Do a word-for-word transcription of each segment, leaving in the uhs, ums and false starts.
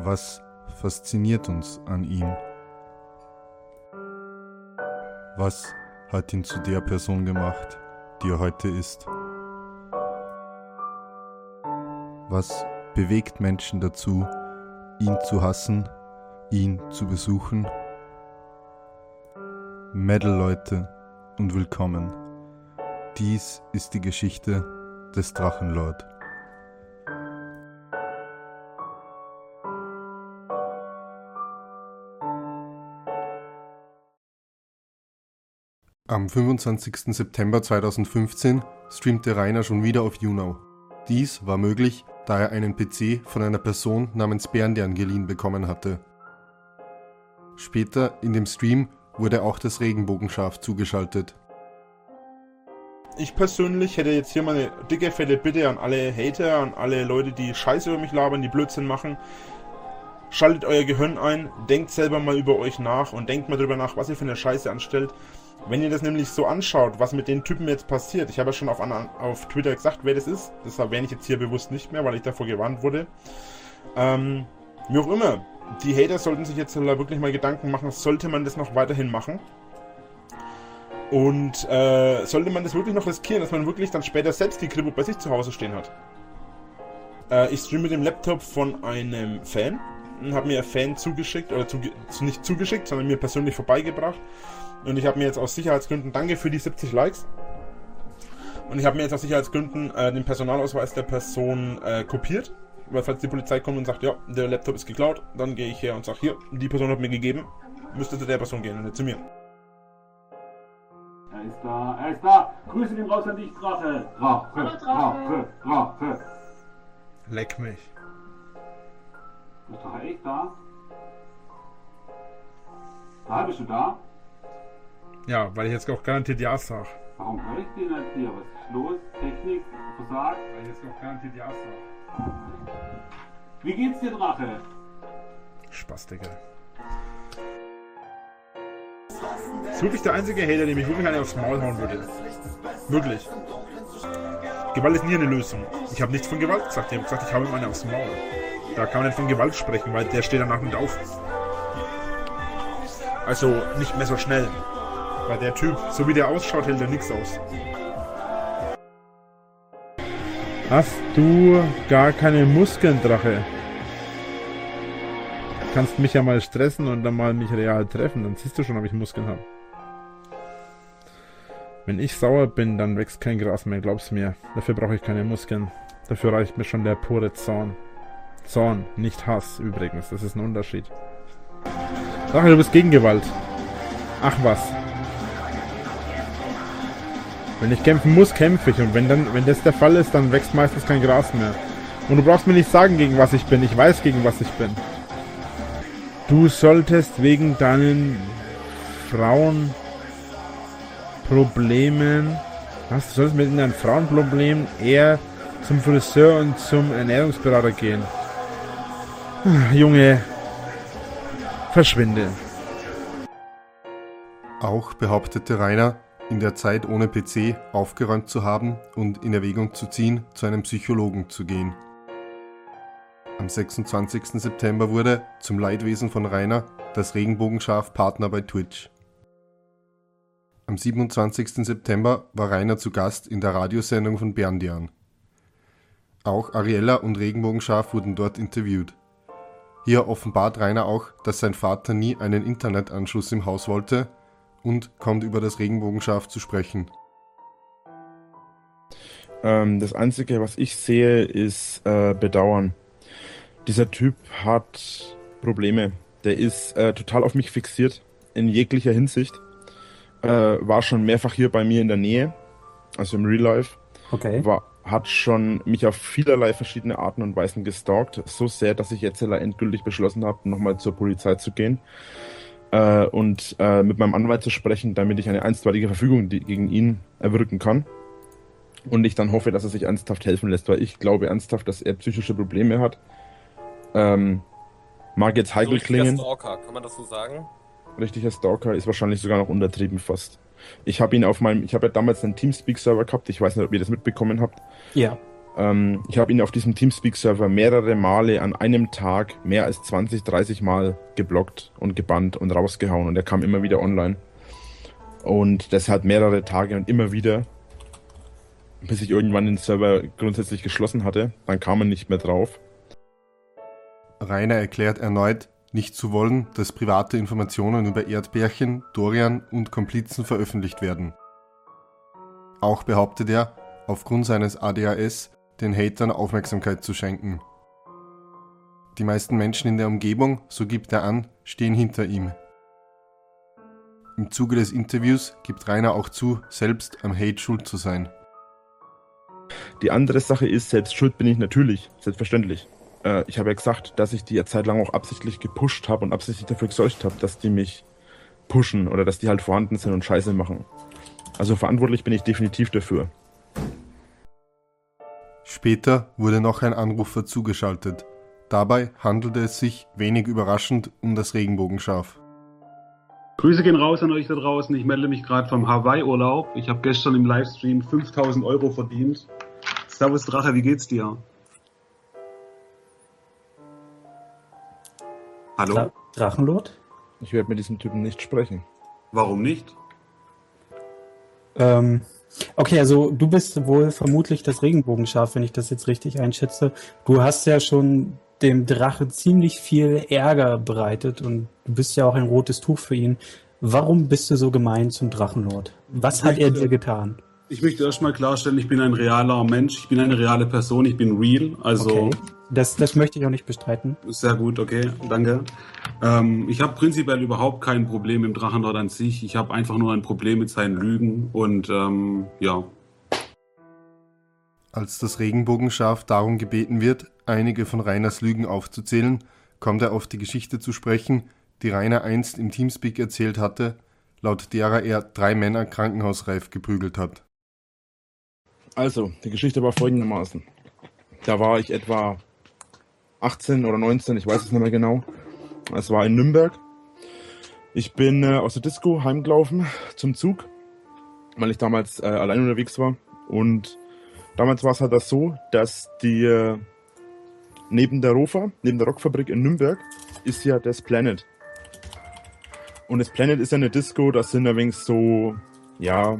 Was fasziniert uns an ihm? Was hat ihn zu der Person gemacht, die er heute ist? Was bewegt Menschen dazu, ihn zu hassen, ihn zu besuchen? Metal-Leute und willkommen. Dies ist die Geschichte des Drachenlord. Am fünfundzwanzigsten September zweitausendfünfzehn streamte Rainer schon wieder auf YouNow. Dies war möglich, da er einen P C von einer Person namens Berndian geliehen bekommen hatte. Später in dem Stream wurde auch das Regenbogenschaf zugeschaltet. Ich persönlich hätte jetzt hier mal eine dicke, fette Bitte an alle Hater, an alle Leute, die Scheiße über mich labern, die Blödsinn machen. Schaltet euer Gehirn ein, denkt selber mal über euch nach und denkt mal drüber nach, was ihr für eine Scheiße anstellt. Wenn ihr das nämlich so anschaut, was mit den Typen jetzt passiert, ich habe ja schon auf, auf Twitter gesagt, wer das ist, das erwähne ich jetzt hier bewusst nicht mehr, weil ich davor gewarnt wurde. Ähm, wie auch immer, die Hater sollten sich jetzt wirklich mal Gedanken machen, sollte man das noch weiterhin machen? Und äh, sollte man das wirklich noch riskieren, dass man wirklich dann später selbst die Kripo bei sich zu Hause stehen hat? Äh, ich streame mit dem Laptop von einem Fan, habe mir ein Fan zugeschickt, oder zuge nicht zugeschickt, sondern mir persönlich vorbeigebracht. Und ich habe mir jetzt aus Sicherheitsgründen, danke für die siebzig Likes, und ich habe mir jetzt aus Sicherheitsgründen äh, den Personalausweis der Person äh, kopiert, weil falls die Polizei kommt und sagt, ja, der Laptop ist geklaut, dann gehe ich her und sage, hier, die Person hat mir gegeben, müsste zu der Person gehen und nicht zu mir. Er ist da, er ist da, Grüße gehen raus an dich, Drache, Drache, Drache, Drache. Leck mich. Ist Drache echt da? Da bist du da? Ja, weil ich jetzt auch garantiert Ja sag. Warum höre ich den halt hier? Was ist los? Technik? Versagt? Weil ich jetzt auch garantiert Ja sag. Wie geht's dir, Drache? Spaß, Digga. Das ist wirklich der einzige Hater, dem ich wirklich einen aufs Maul hauen würde. Wirklich. Gewalt ist nie eine Lösung. Ich habe nichts von Gewalt gesagt. Ich habe gesagt, ich habe ihm einen aufs Maul. Da kann man nicht von Gewalt sprechen, weil der steht danach nicht auf. Also nicht mehr so schnell. Weil der Typ, so wie der ausschaut, hält er nichts aus. Hast du gar keine Muskeln, Drache? Du kannst mich ja mal stressen und dann mal mich real treffen, dann siehst du schon, ob ich Muskeln habe. Wenn ich sauer bin, dann wächst kein Gras mehr, glaub's mir. Dafür brauche ich keine Muskeln. Dafür reicht mir schon der pure Zorn. Zorn, nicht Hass übrigens, das ist ein Unterschied. Drache, du bist gegen Gewalt. Ach was. Wenn ich kämpfen muss, kämpfe ich. Und wenn dann, wenn das der Fall ist, dann wächst meistens kein Gras mehr. Und du brauchst mir nicht sagen, gegen was ich bin. Ich weiß, gegen was ich bin. Du solltest wegen deinen Frauenproblemen... Was? Du solltest mit deinen Frauenproblemen eher zum Friseur und zum Ernährungsberater gehen. Junge, verschwinde. Auch behauptete Rainer, in der Zeit ohne P C aufgeräumt zu haben und in Erwägung zu ziehen, zu einem Psychologen zu gehen. Am sechsundzwanzigsten September wurde, zum Leidwesen von Rainer, das Regenbogenschaf Partner bei Twitch. Am siebenundzwanzigsten September war Rainer zu Gast in der Radiosendung von Berndian. Auch Ariella und Regenbogenschaf wurden dort interviewt. Hier offenbart Rainer auch, dass sein Vater nie einen Internetanschluss im Haus wollte, und kommt über das Regenbogenschaf zu sprechen. Ähm, das Einzige, was ich sehe, ist äh, Bedauern. Dieser Typ hat Probleme. Der ist äh, total auf mich fixiert, in jeglicher Hinsicht. Äh, war schon mehrfach hier bei mir in der Nähe, also im Real Life. Okay. War, hat schon mich auf vielerlei verschiedene Arten und Weisen gestalkt. So sehr, dass ich jetzt endgültig beschlossen habe, nochmal zur Polizei zu gehen. Und äh, mit meinem Anwalt zu sprechen, damit ich eine einstweilige Verfügung die, gegen ihn erwirken kann. Und ich dann hoffe, dass er sich ernsthaft helfen lässt, weil ich glaube ernsthaft, dass er psychische Probleme hat. Ähm, mag jetzt heikel so klingen. Stalker, kann man das so sagen? Richtiger Stalker ist wahrscheinlich sogar noch untertrieben fast. Ich habe ihn auf meinem, ich habe ja damals einen Teamspeak-Server gehabt, ich weiß nicht, ob ihr das mitbekommen habt. Ja. Ähm, ich habe ihn auf diesem Teamspeak-Server mehrere Male an einem Tag mehr als zwanzig, dreißig Mal geblockt und gebannt und rausgehauen und er kam immer wieder online. Und das hat mehrere Tage und immer wieder, bis ich irgendwann den Server grundsätzlich geschlossen hatte. Dann kam er nicht mehr drauf. Rainer erklärt erneut, nicht zu wollen, dass private Informationen über Erdbärchen, Dorian und Komplizen veröffentlicht werden. Auch behauptet er, aufgrund seines A D H S den Hatern Aufmerksamkeit zu schenken. Die meisten Menschen in der Umgebung, so gibt er an, stehen hinter ihm. Im Zuge des Interviews gibt Rainer auch zu, selbst am Hate schuld zu sein. Die andere Sache ist, selbst schuld bin ich natürlich, selbstverständlich. Äh, ich habe ja gesagt, dass ich die ja zeitlang auch absichtlich gepusht habe und absichtlich dafür gesorgt habe, dass die mich pushen oder dass die halt vorhanden sind und Scheiße machen. Also verantwortlich bin ich definitiv dafür. Später wurde noch ein Anrufer zugeschaltet. Dabei handelte es sich, wenig überraschend, um das Regenbogenschaf. Grüße gehen raus an euch da draußen. Ich melde mich gerade vom Hawaii-Urlaub. Ich habe gestern im Livestream fünftausend Euro verdient. Servus Drache, wie geht's dir? Hallo? Dra- Drachenlord? Ich werde mit diesem Typen nicht sprechen. Warum nicht? Ähm, okay, also du bist wohl vermutlich das Regenbogenschaf, wenn ich das jetzt richtig einschätze. Du hast ja schon dem Drache ziemlich viel Ärger bereitet und du bist ja auch ein rotes Tuch für ihn. Warum bist du so gemein zum Drachenlord? Was hat er dir getan? Ich möchte erstmal klarstellen, ich bin ein realer Mensch, ich bin eine reale Person, ich bin real, also Okay, das, das möchte ich auch nicht bestreiten. sehr gut, okay, danke. Ähm, ich habe prinzipiell überhaupt kein Problem mit dem Drachenlord an sich, ich habe einfach nur ein Problem mit seinen Lügen und ähm, ja. Als das Regenbogenschaf darum gebeten wird, einige von Rainers Lügen aufzuzählen, kommt er auf die Geschichte zu sprechen, die Rainer einst im Teamspeak erzählt hatte, laut derer er drei Männer krankenhausreif geprügelt hat. Also, die Geschichte war folgendermaßen. Da war ich etwa achtzehn oder neunzehn, ich weiß es nicht mehr genau. Es war in Nürnberg. Ich bin äh, aus der Disco heimgelaufen zum Zug, weil ich damals äh, allein unterwegs war. Und damals war es halt das so, dass die äh, neben der Rofa, neben der Rockfabrik in Nürnberg, ist ja das Planet. Und das Planet ist ja eine Disco, das sind ein wenig so, ja,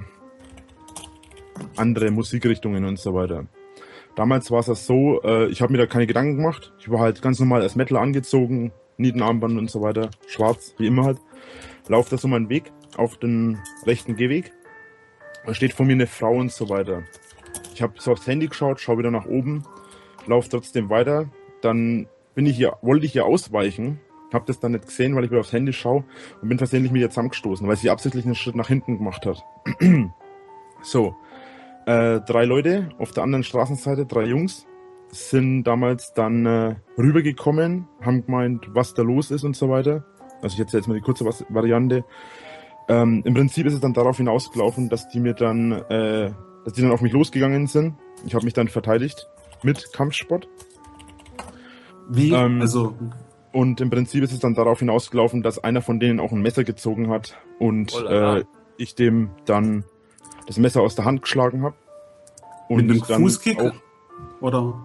andere Musikrichtungen und so weiter. Damals war es das so, äh, ich habe mir da keine Gedanken gemacht. Ich war halt ganz normal als Mettler angezogen, Nietenarmband und so weiter, schwarz, wie immer halt. Lauf da so meinen Weg auf den rechten Gehweg. Da steht vor mir eine Frau und so weiter. Ich habe so aufs Handy geschaut, schaue wieder nach oben, laufe trotzdem weiter. Dann bin ich hier, wollte ich hier ausweichen, habe das dann nicht gesehen, weil ich wieder aufs Handy schaue und bin versehentlich mit ihr zusammengestoßen, weil sie absichtlich einen Schritt nach hinten gemacht hat. So, äh, drei Leute auf der anderen Straßenseite, drei Jungs, sind damals dann äh, rübergekommen, haben gemeint, was da los ist und so weiter. Also ich erzähle jetzt mal die kurze Variante. Ähm, Im Prinzip ist es dann darauf hinausgelaufen, dass die mir dann, äh, dass die dann auf mich losgegangen sind. Ich habe mich dann verteidigt mit Kampfsport. Wie? Ähm, also Und im Prinzip ist es dann darauf hinausgelaufen, dass einer von denen auch ein Messer gezogen hat und Oh la la. äh, ich dem dann das Messer aus der Hand geschlagen habe. mit einem dann Fußkick? auch, Oder?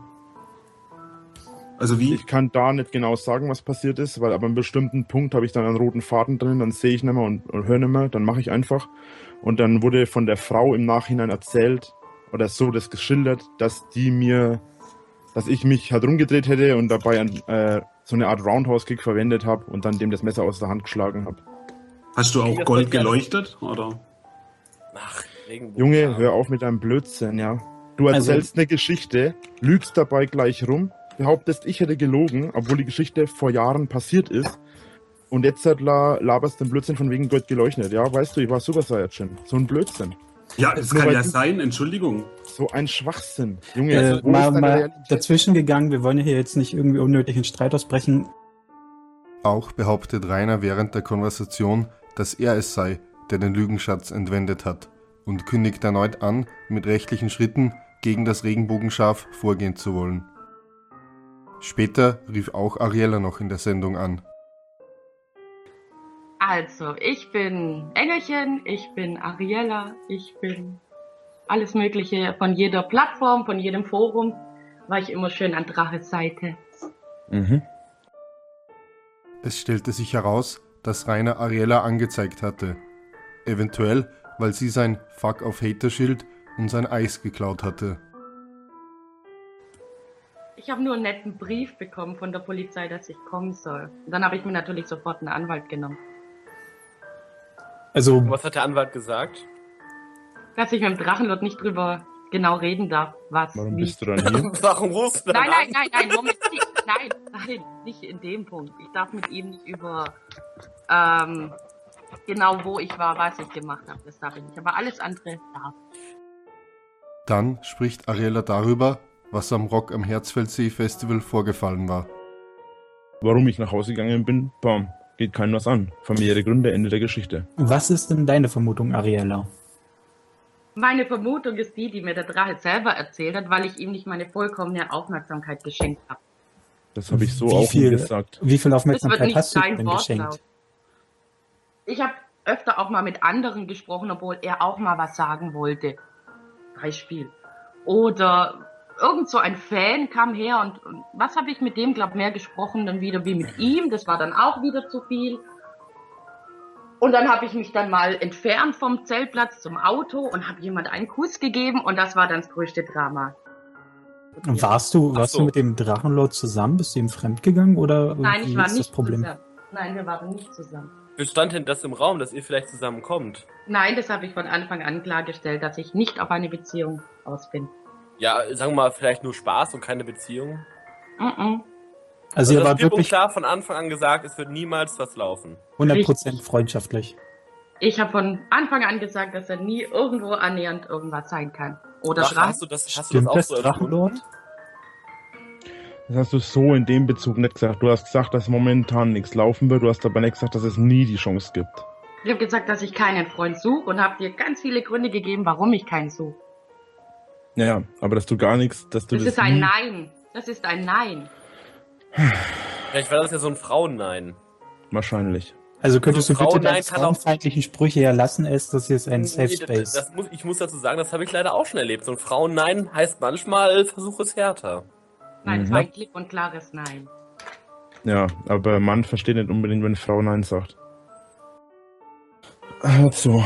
Also wie? ich kann da nicht genau sagen, was passiert ist, weil ab einem bestimmten Punkt habe ich dann einen roten Faden drin, dann sehe ich nicht mehr und, und höre nicht mehr, dann mache ich einfach. Und dann wurde von der Frau im Nachhinein erzählt, oder so das geschildert, dass die mir, dass ich mich halt rumgedreht hätte und dabei ein, äh, so eine Art Roundhouse-Kick verwendet habe und dann dem das Messer aus der Hand geschlagen habe. Hast du auch das Gold bei dir? geleuchtet? Oder? Ach, Regenbogen. Junge, hör auf mit deinem Blödsinn, ja. Du Also- erzählst eine Geschichte, lügst dabei gleich rum, behauptest, ich hätte gelogen, obwohl die Geschichte vor Jahren passiert ist. Und jetzt halt la, laberst den Blödsinn von wegen Gold geleuchtet. Ja, weißt du, ich war Super Saiyajin. So ein Blödsinn. Ja, das Nur kann weil ja du- sein, Entschuldigung. So ein Schwachsinn. Junge, Äh, wo mal ist deine mal Realität? dazwischen gegangen, wir wollen hier jetzt nicht irgendwie unnötig in Streit ausbrechen. Auch behauptet Rainer während der Konversation, dass er es sei, der den Lügenschatz entwendet hat und kündigt erneut an, mit rechtlichen Schritten gegen das Regenbogenschaf vorgehen zu wollen. Später rief auch Ariella noch in der Sendung an. Also, ich bin Engelchen, ich bin Ariella, ich bin alles Mögliche, von jeder Plattform, von jedem Forum, war ich immer schön an Draches Seite. Mhm. Es stellte sich heraus, dass Rainer Ariella angezeigt hatte. Eventuell, weil sie sein Fuck auf Hater-Schild und sein Eis geklaut hatte. Ich habe nur einen netten Brief bekommen von der Polizei, dass ich kommen soll. Und dann habe ich mir natürlich sofort einen Anwalt genommen. Also, Was hat der Anwalt gesagt? Dass ich mit dem Drachenlord nicht drüber genau reden darf, was, Warum wie. bist du dann hier? Warum rufst du Nein, dann nein, nein, nein, Moment, nicht, nein, nein, nicht in dem Punkt. Ich darf mit ihm nicht über ähm, genau wo ich war, was ich gemacht habe, das darf ich nicht. Aber alles andere darf. Dann spricht Ariella darüber, was am Rock am Herzfeldsee Festival vorgefallen war. Warum ich nach Hause gegangen bin? Bam. Geht keinem was an. Familiäre Gründe, Ende der Geschichte. was ist denn deine Vermutung, Ariella? Meine Vermutung ist die, die mir der Drache selber erzählt hat, weil ich ihm nicht meine vollkommene Aufmerksamkeit geschenkt habe. Das habe ich so Wie auch nie viel, gesagt. wie viel Das wird Aufmerksamkeit nicht hast du sein denn Wortlaut. geschenkt? Ich habe öfter auch mal mit anderen gesprochen, obwohl er auch mal was sagen wollte. Beispiel. Oder irgend so ein Fan kam her und, und was habe ich mit dem, glaube mehr gesprochen dann wieder wie mit ihm. Das war dann auch wieder zu viel. Und dann habe ich mich dann mal entfernt vom Zeltplatz zum Auto und habe jemand einen Kuss gegeben und das war dann das größte Drama. Warst du, Ach warst so. du mit dem Drachenlord zusammen? Bist du ihm fremdgegangen oder Nein, wie ich war ist nicht das Problem? zusammen. Nein, wir waren nicht zusammen. Bestand denn das im Raum, dass ihr vielleicht zusammenkommt? Nein, das habe ich von Anfang an klargestellt, dass ich nicht auf eine Beziehung aus bin. Ja, sagen wir mal, vielleicht nur Spaß und keine Beziehung? Mm-mm. Also ihr das wart klipp und wirklich klar von Anfang an gesagt, es wird niemals was laufen. hundert Prozent freundschaftlich. Ich habe von Anfang an gesagt, dass er nie irgendwo annähernd irgendwas sein kann. Oder Ach, Drachen. hast du das, hast du das Stimmt auch das, so empfunden? Drachenlord? Das hast du so in dem Bezug nicht gesagt. Du hast gesagt, dass momentan nichts laufen wird. Du hast aber nicht gesagt, dass es nie die Chance gibt. Ich habe gesagt, dass ich keinen Freund suche und habe dir ganz viele Gründe gegeben, warum ich keinen suche. Naja, aber dass du gar nichts, dass du Das das ist ein nie- Nein. Das ist ein Nein. Vielleicht war das ja so ein Frauennein. Wahrscheinlich. Also könntest du Also bitte Frauen, deine nein, kann auch- frauenfeindlichen Sprüche ja lassen, es, das hier ist ein Safe Nee, das, Space. das muss, ich muss dazu sagen, das habe ich leider auch schon erlebt. So ein Frauennein heißt manchmal, versuch es härter. Nein, es Mhm. war ein klipp und klares Nein. Ja, aber Mann versteht nicht unbedingt, wenn eine Frau Nein sagt. Also.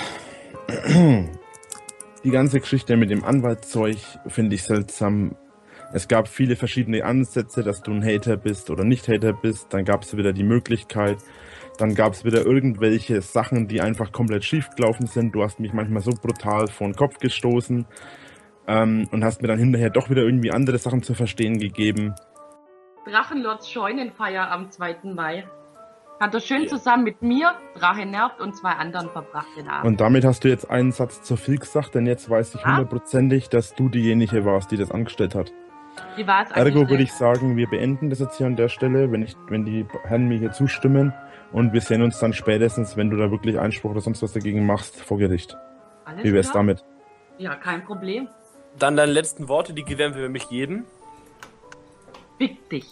Die ganze Geschichte mit dem Anwaltszeug finde ich seltsam. Es gab viele verschiedene Ansätze, dass du ein Hater bist oder nicht Hater bist. Dann gab es wieder die Möglichkeit. Dann gab es wieder irgendwelche Sachen, die einfach komplett schief gelaufen sind. Du hast mich manchmal so brutal vor den Kopf gestoßen ähm, und hast mir dann hinterher doch wieder irgendwie andere Sachen zu verstehen gegeben. Drachenlords Scheunenfeier am zweiten Mai. Hat er schön zusammen mit mir, Drache nervt und zwei anderen verbracht den Abend. Und damit hast du jetzt einen Satz zu viel gesagt, denn jetzt weiß ich Ja? hundertprozentig, dass du diejenige warst, die das angestellt hat. Wie war es Ergo eigentlich? würde ich sagen, wir beenden das jetzt hier an der Stelle, wenn, ich, wenn die Herren mir hier zustimmen. Und wir sehen uns dann spätestens, wenn du da wirklich Einspruch oder sonst was dagegen machst, vor Gericht. Alles Wie wär's klar? damit? Ja, kein Problem. Dann deine letzten Worte, die gewähren wir mich jedem. Fick dich.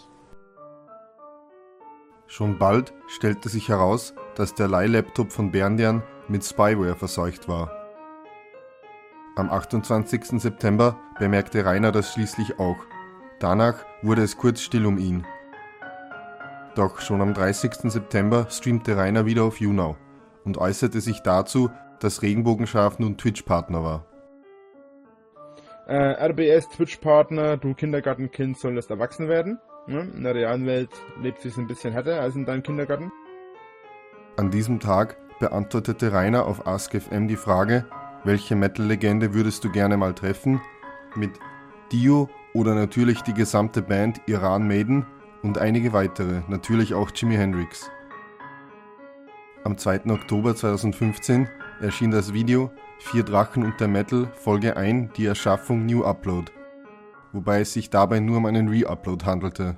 Schon bald stellte sich heraus, dass der Leihlaptop von Berndian mit Spyware verseucht war. Am achtundzwanzigsten September bemerkte Rainer das schließlich auch. Danach wurde es kurz still um ihn. Doch schon am dreißigsten September streamte Rainer wieder auf YouNow und äußerte sich dazu, dass Regenbogenschaf nun Twitch-Partner war. Äh, R B S, Twitch-Partner, du Kindergartenkind solltest erwachsen werden. Ne? In der realen Welt lebt sich ein bisschen härter als in deinem Kindergarten. An diesem Tag beantwortete Rainer auf AskFM die Frage, welche Metal-Legende würdest du gerne mal treffen, mit Dio oder natürlich die gesamte Band Iran Maiden und einige weitere, natürlich auch Jimi Hendrix. Am zweiten Oktober zweitausendfünfzehn erschien das Video Vier Drachen und der Metal Folge eins, die Erschaffung New Upload, wobei es sich dabei nur um einen Re-Upload handelte.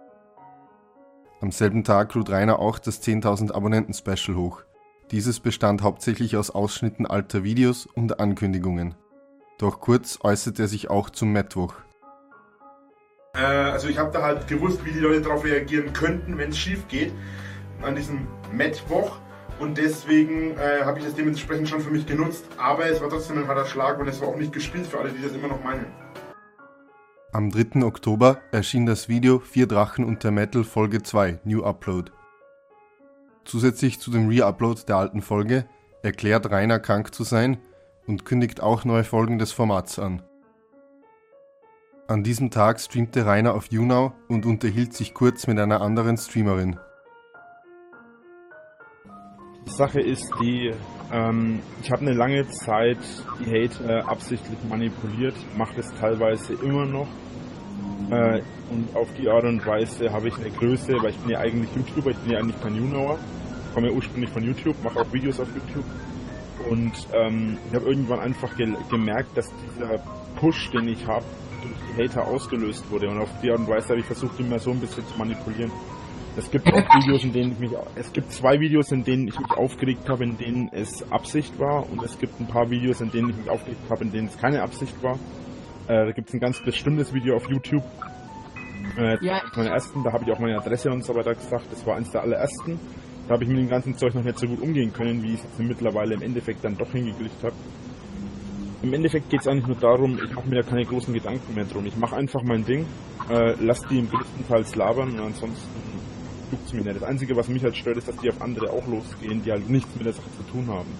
Am selben Tag lud Rainer auch das zehntausend Abonnenten-Special hoch. Dieses bestand hauptsächlich aus Ausschnitten alter Videos und Ankündigungen. Doch kurz äußerte er sich auch zum Mittwoch. Äh, also ich habe da halt gewusst, wie die Leute darauf reagieren könnten, wenn es schief geht. An diesem Mittwoch Und deswegen äh, habe ich das dementsprechend schon für mich genutzt. Aber es war trotzdem ein harter Schlag und es war auch nicht gespielt für alle, die das immer noch meinen. Am dritten Oktober erschien das Video Vier Drachen und der Metal Folge zwei New Upload. Zusätzlich zu dem Re-Upload der alten Folge erklärt Rainer krank zu sein und kündigt auch neue Folgen des Formats an. An diesem Tag streamte Rainer auf YouNow und unterhielt sich kurz mit einer anderen Streamerin. Die Sache ist die, ähm, ich habe eine lange Zeit die Hate äh, absichtlich manipuliert, mache das teilweise immer noch äh, und auf die Art und Weise habe ich eine Größe, weil ich bin ja eigentlich YouTuber, ich bin ja eigentlich kein YouNower, komme ja ursprünglich von YouTube, mache auch Videos auf YouTube und ähm, ich habe irgendwann einfach ge gemerkt, dass dieser Push, den ich habe, durch die Hater ausgelöst wurde und auf die Art und Weise habe ich versucht, immer so ein bisschen zu manipulieren. Es gibt auch Videos, in denen ich mich, es gibt zwei Videos, in denen ich mich aufgeregt habe, in denen es Absicht war und es gibt ein paar Videos, in denen ich mich aufgeregt habe, in denen es keine Absicht war. Äh, da gibt es ein ganz bestimmtes Video auf YouTube. Äh, Ja. das ist meine ersten, da habe ich auch meine Adresse und so weiter gesagt, das war eins der allerersten. Da habe ich mit dem ganzen Zeug noch nicht so gut umgehen können, wie ich es mittlerweile im Endeffekt dann doch hingekriegt habe. Im Endeffekt geht es eigentlich nur darum, ich mache mir da keine großen Gedanken mehr drum. Ich mache einfach mein Ding, äh, lass die im größtenteils labern und ansonsten juckt's mir nicht. Das Einzige, was mich halt stört, ist, dass die auf andere auch losgehen, die halt nichts mit der Sache zu tun haben.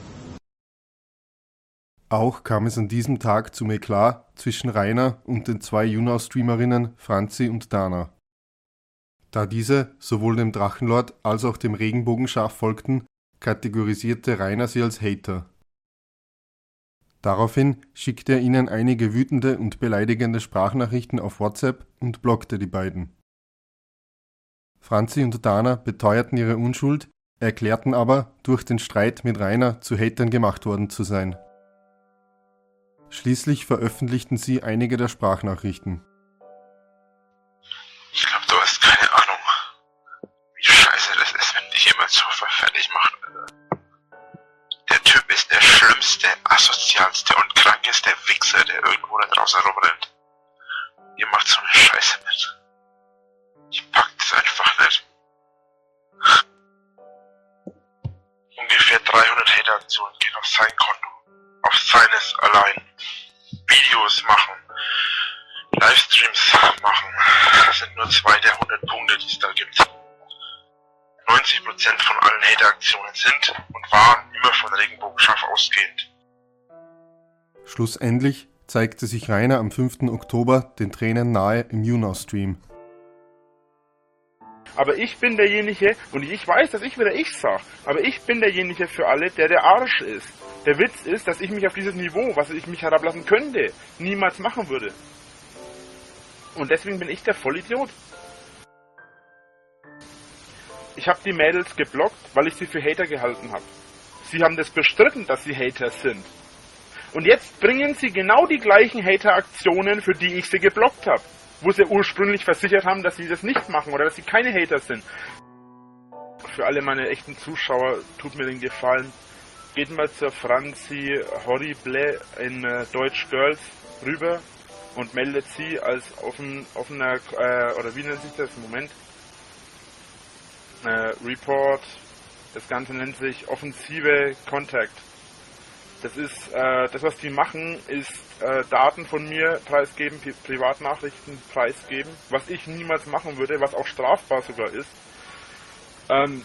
Auch kam es an diesem Tag zum Eklat zwischen Rainer und den zwei YouNow-Streamerinnen Franzi und Dana. Da diese sowohl dem Drachenlord als auch dem Regenbogenschaf folgten, kategorisierte Rainer sie als Hater. Daraufhin schickte er ihnen einige wütende und beleidigende Sprachnachrichten auf WhatsApp und blockte die beiden. Franzi und Dana beteuerten ihre Unschuld, erklärten aber, durch den Streit mit Rainer zu Hatern gemacht worden zu sein. Schließlich veröffentlichten sie einige der Sprachnachrichten. Ich glaube, du hast keine Ahnung, wie scheiße das ist, wenn dich jemand so fertig macht. Der Typ ist der schlimmste, asozialste und krankeste Wichser, der irgendwo da draußen rumrennt. Ihr macht so eine Scheiße mit. Ich pack das einfach nicht. Ungefähr dreihundert Hater-Aktionen gehen auf sein Konto. Auf seines allein. Videos machen. Livestreams machen. Das sind nur zwei der hundert Punkte, die es da gibt. neunzig Prozent von allen Hater-Aktionen sind und waren immer von Regenbogenschaf ausgehend. Schlussendlich zeigte sich Rainer am fünften Oktober den Tränen nahe im YouNow-Stream. Aber ich bin derjenige, und ich weiß, dass ich wieder ich sag, aber ich bin derjenige für alle, der der Arsch ist. Der Witz ist, dass ich mich auf dieses Niveau, was ich mich herablassen könnte, niemals machen würde. Und deswegen bin ich der Vollidiot. Ich habe die Mädels geblockt, weil ich sie für Hater gehalten habe. Sie haben das bestritten, dass sie Hater sind. Und jetzt bringen sie genau die gleichen Hater-Aktionen, für die ich sie geblockt habe. Wo sie ursprünglich versichert haben, dass sie das nicht machen oder dass sie keine Hater sind. Für alle meine echten Zuschauer, tut mir den Gefallen, geht mal zur Franzi Horrible in äh, Deutsch Girls rüber und meldet sie als offen, offener, äh, oder wie nennt sich das im Moment? Äh, Report, das Ganze nennt sich offensive Contact. Das ist, äh, das was die machen, ist äh, Daten von mir preisgeben, Pri Privatnachrichten preisgeben, was ich niemals machen würde, was auch strafbar sogar ist. Ähm,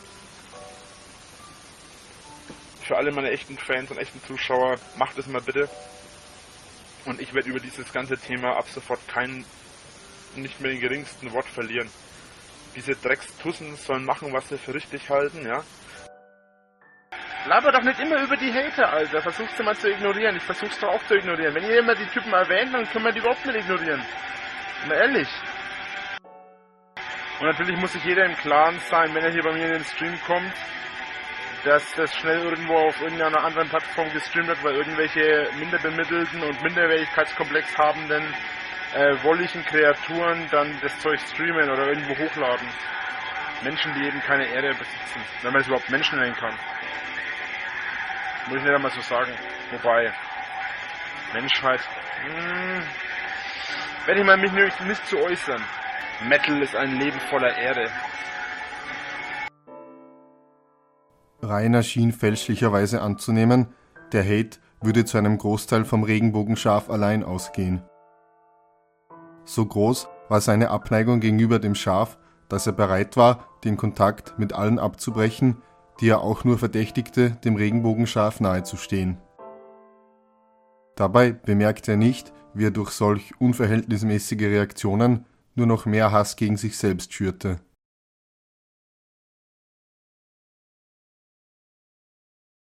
für alle meine echten Fans und echten Zuschauer, macht es mal bitte. Und ich werde über dieses ganze Thema ab sofort kein, nicht mehr den geringsten Wort verlieren. Diese Dreckstussen sollen machen, was sie für richtig halten, ja. Laber doch nicht immer über die Hater, Alter. Versuch's mal zu ignorieren. Ich versuch's doch auch zu ignorieren. Wenn ihr immer die Typen erwähnt, dann können wir die überhaupt nicht ignorieren. Mal ehrlich. Und natürlich muss sich jeder im Klaren sein, wenn er hier bei mir in den Stream kommt, dass das schnell irgendwo auf irgendeiner anderen Plattform gestreamt wird, weil irgendwelche minderbemittelten und Minderwertigkeitskomplex habenden äh, wolligen Kreaturen dann das Zeug streamen oder irgendwo hochladen. Menschen, die eben keine Ehre besitzen, wenn man es überhaupt Menschen nennen kann. Muss ich nicht einmal so sagen. Wobei, Menschheit, mh, werde ich mal mich nicht, nicht zu äußern. Metal ist ein Leben voller Ehre. Rainer schien fälschlicherweise anzunehmen, der Hate würde zu einem Großteil vom Regenbogenschaf allein ausgehen. So groß war seine Abneigung gegenüber dem Schaf, dass er bereit war, den Kontakt mit allen abzubrechen, die er auch nur verdächtigte, dem Regenbogenschaf nahezustehen. Dabei bemerkte er nicht, wie er durch solch unverhältnismäßige Reaktionen nur noch mehr Hass gegen sich selbst schürte.